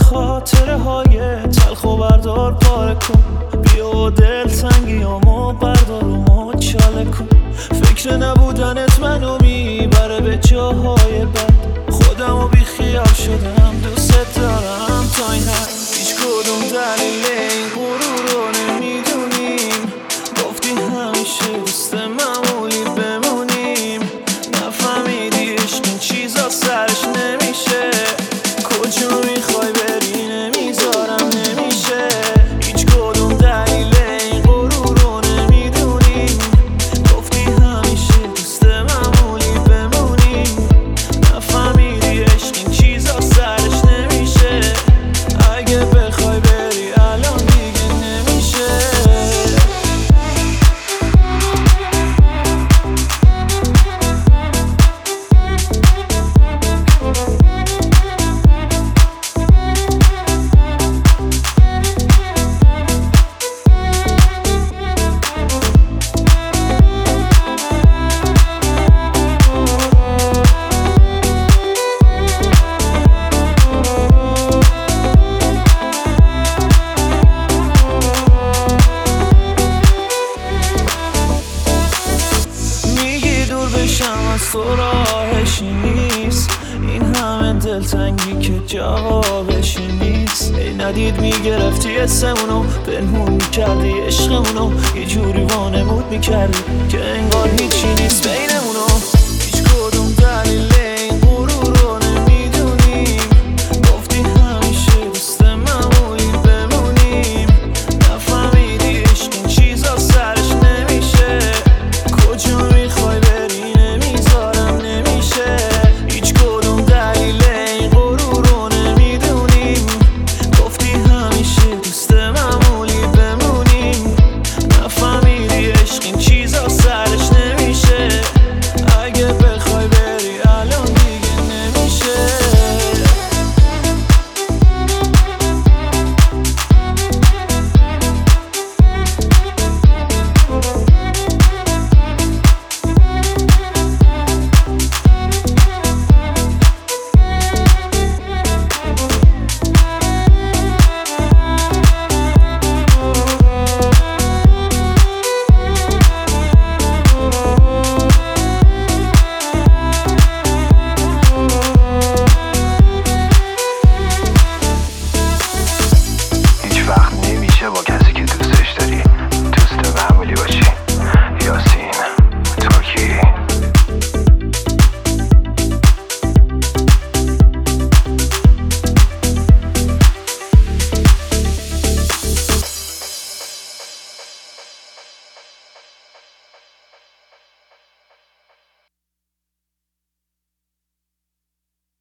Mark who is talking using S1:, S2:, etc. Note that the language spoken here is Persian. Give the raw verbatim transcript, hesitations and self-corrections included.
S1: خاطره های تلخ و بردار پاره کن. بیا دل تنگیامو بردار و مچاله کن. فکر نبودنت منو میبره به جاهای بد. خودمو بی خیال شدم دوست دارم تا این حد. هیچ کدوم دلیل این غرور رو نمیدونیم. گفتی همیشه دوست معمولی بمونیم. نفهمیدی عشق این چیزا سرش نمیشه. کجا میخوای بری نمیذارم نمیشه. هیچ کدوم دلیل این غرور رو نمیدونیم. گفتی همیشه دوست معمولی بمونیم. نفهمیدی عشق این چیزا سرش نمیشه. اگه بخوای بری الان دیگه نمیشه. از تو راهشی نیست. این همه دلتنگی که جوابشی نیست. ای ندید میگرفتی اسمونو پنهون میکردی عشقمونو. یه جوری وانمود میکردی که انگار هیچی نیست بینمونو. هیچ کدوم دلیل